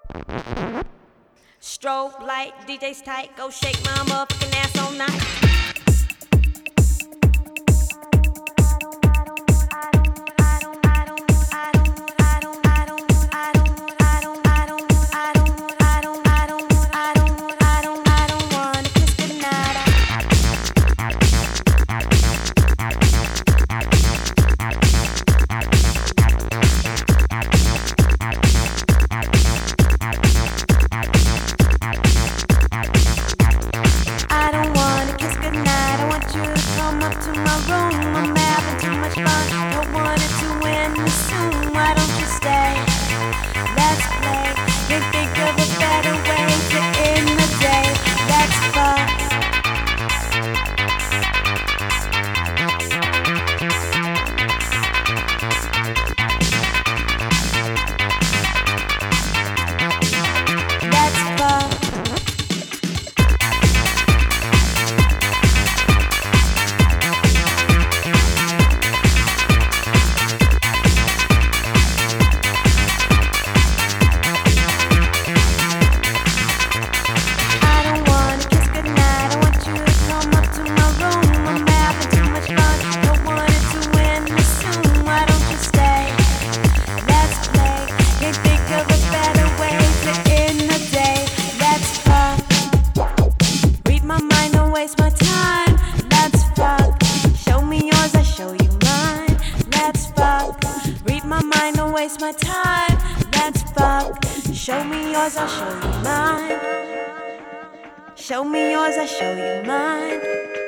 Strobe light, DJ's tight, go shake my motherfucking ass all night. To my room, I'm having too much fun. Don't want it to end soon. Why don't you stay? Let's play. Can't think of a better way to end the day. Let's fuck. Let's fuck. Waste my time, let's fuck. Show me yours, I show you mine. Let's fuck. Read my mind, don't waste my time. Let's fuck. Show me yours, I'll show you mine. Show me yours, I show you mine.